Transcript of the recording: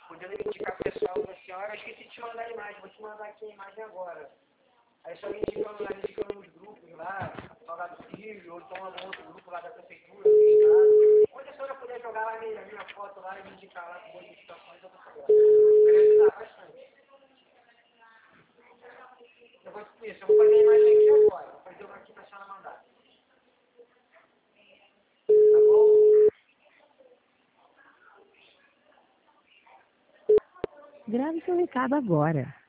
podendo indicar pro pessoal da senhora, eu esqueci de te mandar a imagem, vou te mandar aqui a imagem agora. Aí só indica nos grupos lá, Salgado Filho, ou então algum outro grupo lá da prefeitura, do estado. Onde a senhora puder jogar lá a minha foto lá e me indicar lá com boas indicações, eu vou fazer. Vai ajudar bastante. Eu vou fazer a imagem aqui agora, vou fazer uma aqui pra senhora mandar. Tá bom? Grave seu recado agora.